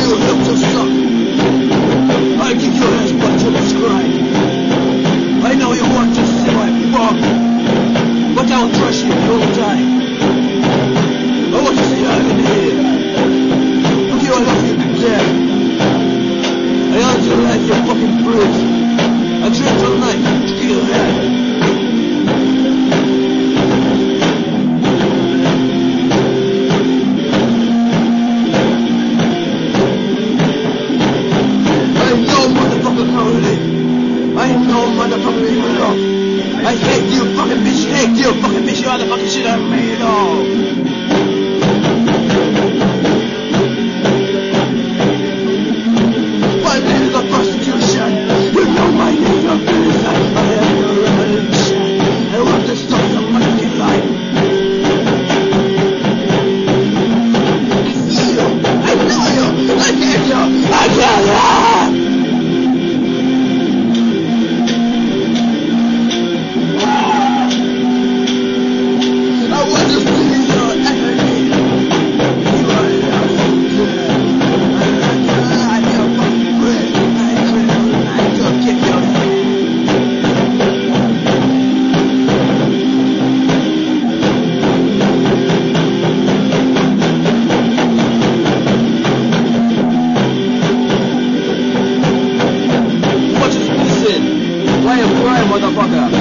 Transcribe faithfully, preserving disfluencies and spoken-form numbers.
you help to suck. I give you as much to describe. I know you want to see my bum, but I'll crush you the whole time. I want to see you in here. Look you, I love you to death. I want you to life your fucking bruise. I drink all night to your head. I hate you, fucking bitch, hate you, fucking bitch, you are the fucking shit I'm made of. My name is a prostitution. You know my name of business. I am your revolution. I want to stop your fucking life. I see you. I know you. I hate you. I kill you. Why a crime, motherfucker?